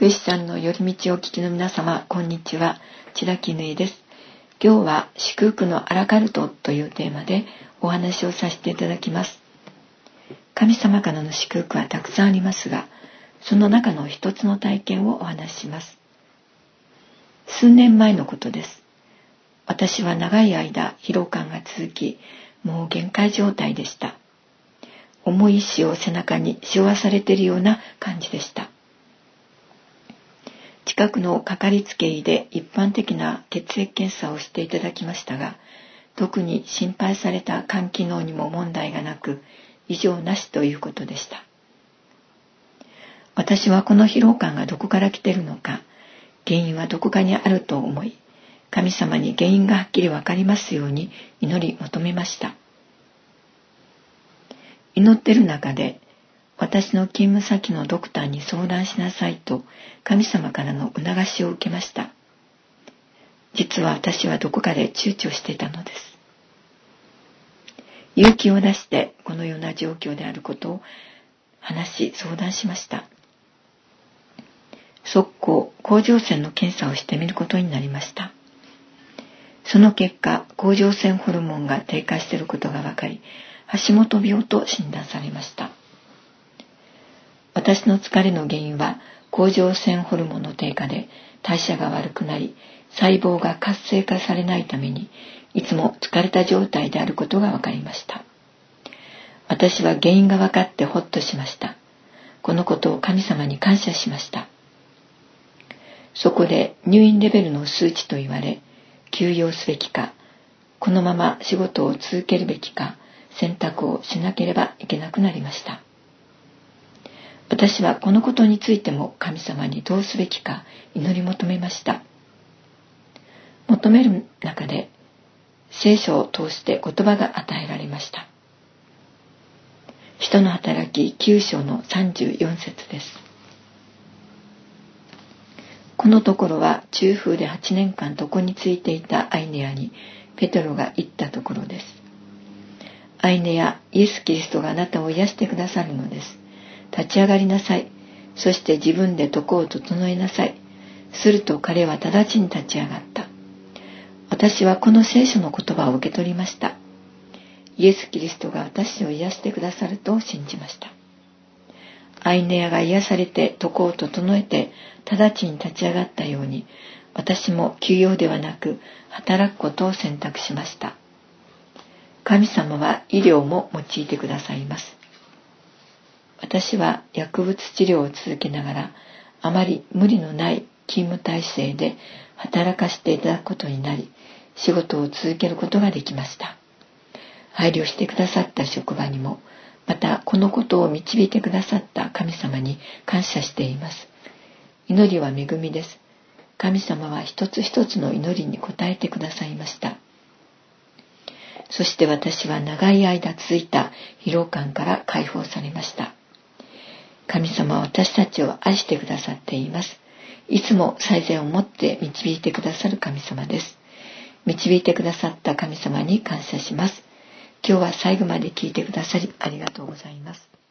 クリスチャンの寄り道をお聞きの皆様、こんにちは。千田絹枝です。今日は祝福のアラカルトというテーマでお話をさせていただきます。神様からの祝福はたくさんありますが、その中の一つの体験をお話しします。数年前のことです。私は長い間疲労感が続き、もう限界状態でした。重い石を背中に背負わされているような感じでした。近くのかかりつけ医で一般的な血液検査をしていただきましたが、特に心配された肝機能にも問題がなく、異常なしということでした。私はこの疲労感がどこから来ているのか、原因はどこかにあると思い、神様に原因がはっきりわかりますように祈り求めました。祈っている中で、私の勤務先のドクターに相談しなさいと神様からの促しを受けました。実は私はどこかで躊躇していたのです。勇気を出してこのような状況であることを相談しました。即行甲状腺の検査をしてみることになりました。その結果、甲状腺ホルモンが低下していることが分かり、橋本病と診断されました。私の疲れの原因は甲状腺ホルモンの低下で代謝が悪くなり、細胞が活性化されないためにいつも疲れた状態であることが分かりました。私は原因が分かってほっとしました。このことを神様に感謝しました。そこで入院レベルの数値と言われ、休養すべきか、このまま仕事を続けるべきか、選択をしなければいけなくなりました。私はこのことについても神様にどうすべきか祈り求めました。求める中で聖書を通して言葉が与えられました。人の働き9章の34節です。このところは中風で8年間床についていたアイネアにペテロが言ったところです。アイネア、イエス・キリストがあなたを癒してくださるのです。立ち上がりなさい。そして自分で床を整えなさい。すると彼は直ちに立ち上がった。私はこの聖書の言葉を受け取りました。イエス・キリストが私を癒してくださると信じました。アイネアが癒されて床を整えて直ちに立ち上がったように、私も休養ではなく働くことを選択しました。神様は医療も用いてくださいます。私は薬物治療を続けながら、あまり無理のない勤務体制で働かせていただくことになり、仕事を続けることができました。配慮してくださった職場にも、またこのことを導いてくださった神様に感謝しています。祈りは恵みです。神様は一つ一つの祈りに応えてくださいました。そして私は長い間続いた疲労感から解放されました。神様は私たちを愛してくださっています。いつも最善をもって導いてくださる神様です。導いてくださった神様に感謝します。今日は最後まで聞いてくださりありがとうございます。